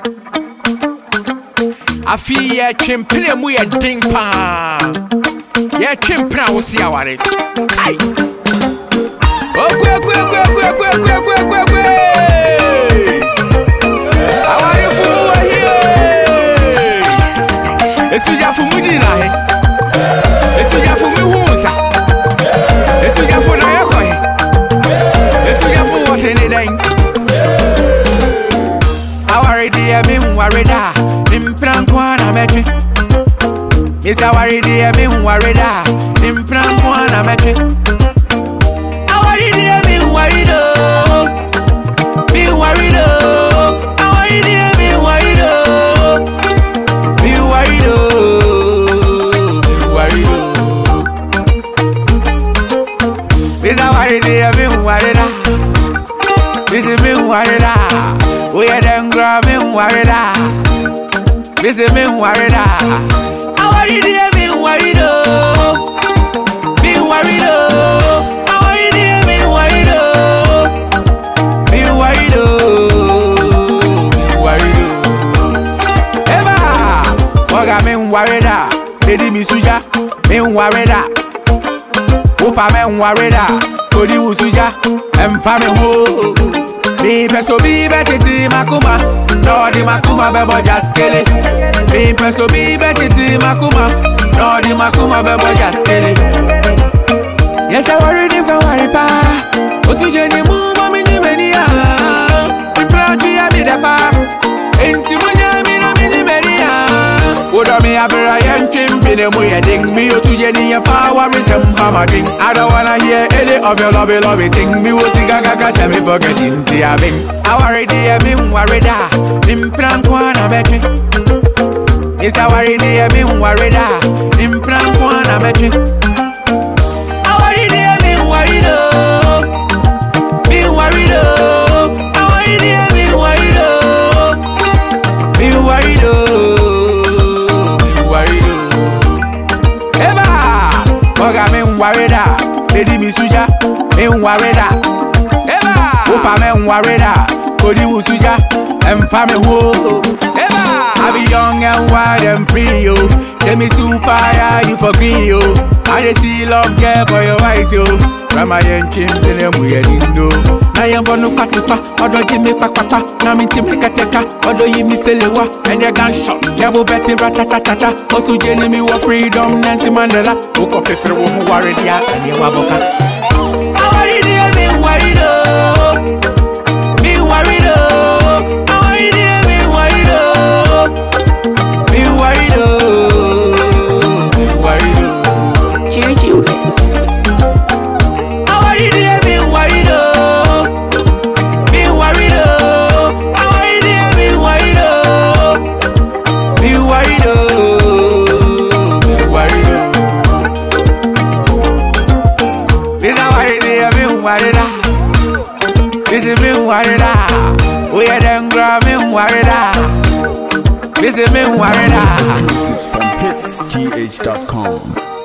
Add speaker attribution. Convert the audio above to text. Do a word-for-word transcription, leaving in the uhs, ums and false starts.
Speaker 1: I feel yeah, chimpin' we a ding pa. Yeah, chimpin' will see our it. Hey. Oh, quick, quick, quick, quick, quick, quick, quick, quick, quick. How are you for here? It's you for Mujina. It's you for me who's it's you for Nayakoi. It's you for what any day. How are you, dear? Me worried. Implant one, I'm at it. Miss our idea, me worried. Implant one, I'm at it. Our idea, me worried. Me worried. Our idea, me worried. Me worried. Me worried. Miss our idea, me worried. Miss me worried. We are them grabbing worried. This is me worried. I worry, dear, me worried. Me worried. I worry, dear, me worried. Me worried. Me worried. Eva, Oga me worried. Lady me suja, me worried. Opa me worried. Kodi usuja, em fame ho. Me peso be betiti makuma. No di makuma bebo just kill it. Me peso be betiti makuma. No di makuma bebo just kill it. Yes, I worry if I worry pa. Osu jeni mu mami ni menia. Mi prati ya mi depa. Enti munya mi na mi ni menia. Oda mi abira yen chimpine mu ye ding. Mi osu jeni ya fa worry sem hammer ding. I don't wanna hear any of your lovey lovey thing. Me osi gaga gasha me forgetting ti abing. I worry dear me worry da. Nim plan kwana betri. Is I worry dear me worry da. Nim plan kwana betri. I worry dear me worry do. Me worry do. I worry dear me worry do. Me worry do. Me worry do. Eba, Oga me worry da. Lady me suja, me worry da. Eba, Opa me worry da. Kodi usuja, em fame ho. Eba, I be young and wild and free, yo. Tell me super, yeah, you for green, yo. I just see love, care for your eyes, yo. Rama yen chim, tell them we are indo. Na yen bono patupa, odo jime pakpapa. Na min tim hekateka, odo yimi selewa. And they gunshot, devil betting ratatatata. Osu jeni mi wa freedom, Nancy Mandela. Oko pepe wo mu worry dia, and ye waboka. I worry dia, me worry do. Me worry do. I worry dia, me worry do. Me worry do. Me worry do.
Speaker 2: Juju Mix.
Speaker 1: I worry dia, me worry do. Me worry do. I worry dia, me worry do. Me worry do. Me worry do. This I worry dia, me worry da. This is me worry da. We are them grab me worry da. This is me worry da.
Speaker 3: This is from hits g h dot com.